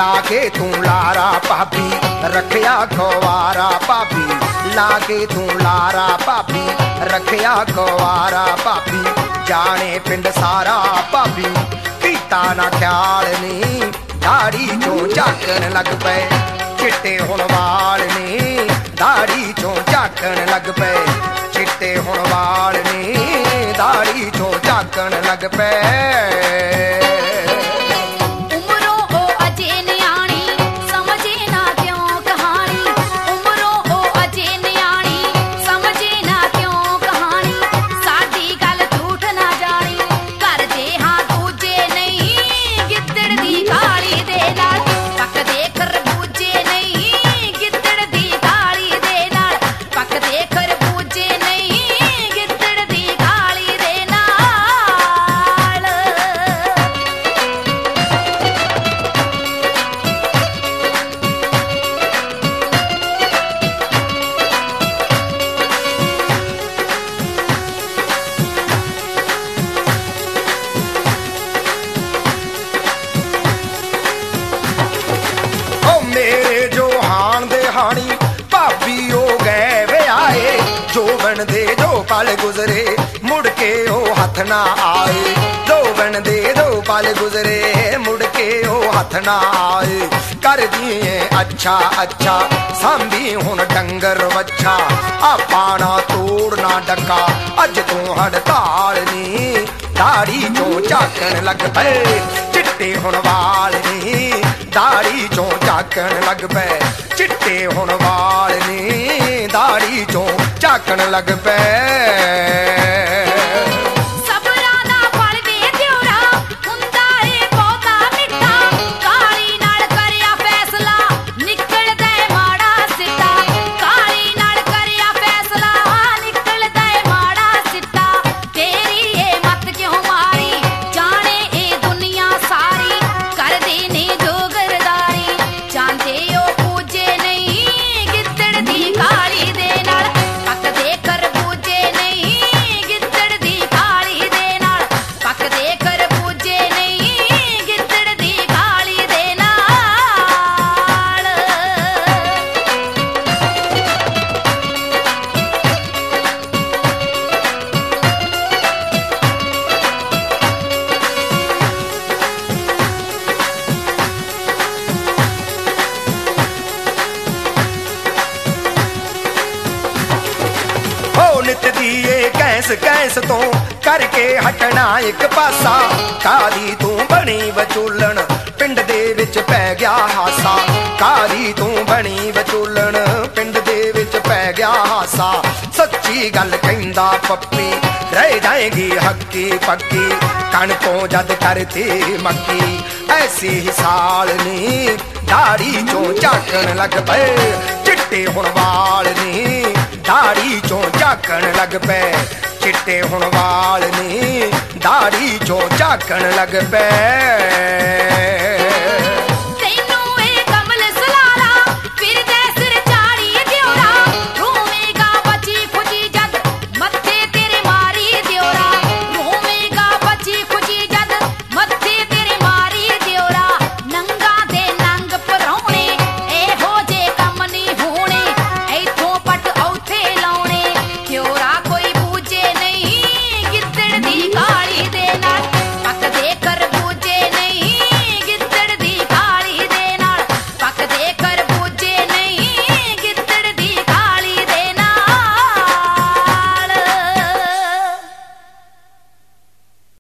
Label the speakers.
Speaker 1: लागे तू लारा भाभी रखिया गवारा भाभी, लागे तू लारा भाभी रखिया गवारा भाभी, जाने पिंड सारा भाभी कीता ना ख्याल नी, दाड़ी चों झाकण लग पे चिट्टे हुण वाल नी, दाड़ी चों झाकण लग पे चिट्टे हुण वाल नी, दाड़ी चों झाकण लग पे। भाभी हो गए वे आए, जोबन दे दो पल गुजरे मुड़ के ओ हथ ना आए, जोबन दे दो पल गुजरे मुड़ के ओ हथ ना आए, कर दिए अच्छा अच्छा सांभी हुण डंगर वच्छा, आपा ना तोड़ ना डका अज तू हड़ताल नी, दाड़ी चों झाकण लग पे चिट्टे हुण वाल नी, दाड़ी चों झाकण लग पे चिट्टे हुण वाल नी, दाड़ी चों झाकण लग पे। नित दिए कैस कैस तो करके हटना एक पासा, काली तू बनी बचूलन पिंड दे विच पै गया हासा, काली तू बनी बचूलन पिंड दे विच पै गया हासा, सच्ची गल कहंदा पप्पी रह जाएगी हक्की पक्की, कणकों जद करती मक्की ऐसी ही साल नी, दाड़ी चों झाकण लग पे चिट्टे हुण वाल नी, दाड़ी चों झाकण लग पे चिट्टे हुण वाल नी, दाड़ी चों झाकण लग पे।